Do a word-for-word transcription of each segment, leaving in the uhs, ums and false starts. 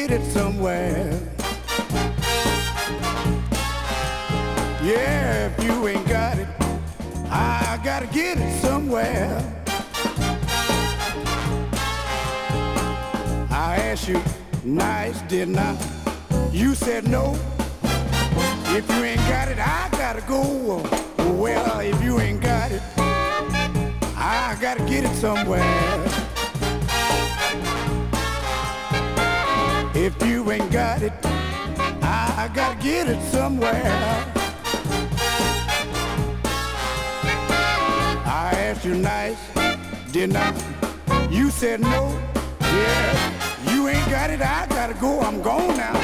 get it somewhere. Yeah, if you ain't got it, I gotta get it somewhere. I asked you nice, didn't I? You said no. If you ain't got it, I gotta go. Well, if you ain't got it, I gotta get it somewhere. If you ain't got it, I gotta get it somewhere. I asked you nice, didn't I? You said no. Yeah, you ain't got it, I gotta go. I'm gone now.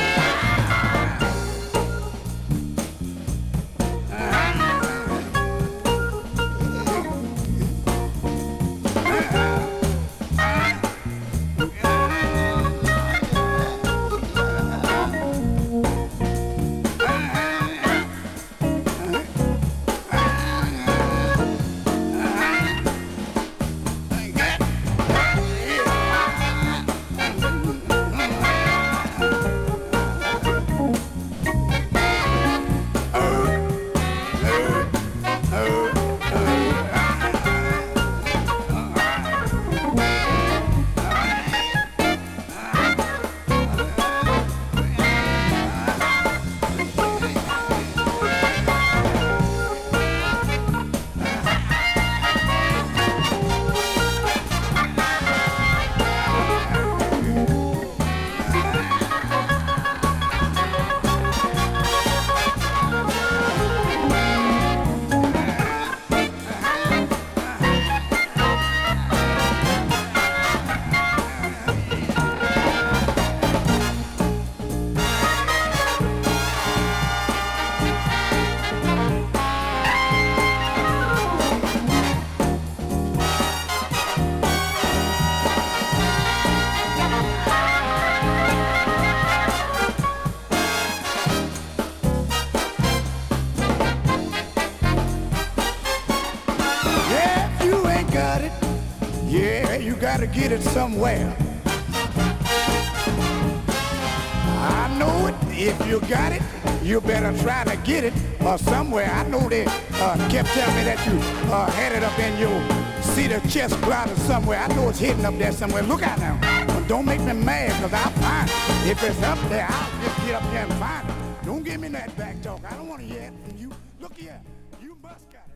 Yeah, you gotta get it somewhere. I know it. If you got it, you better try to get it uh, somewhere. I know they uh, kept telling me that you uh, had it up in your cedar chest closet somewhere. I know it's hidden up there somewhere. Look out now. But don't make me mad, because I'll find it. If it's up there, I'll just get up there and find it. Don't give me that back talk. I don't want to hear it from you. Look here. You must got it.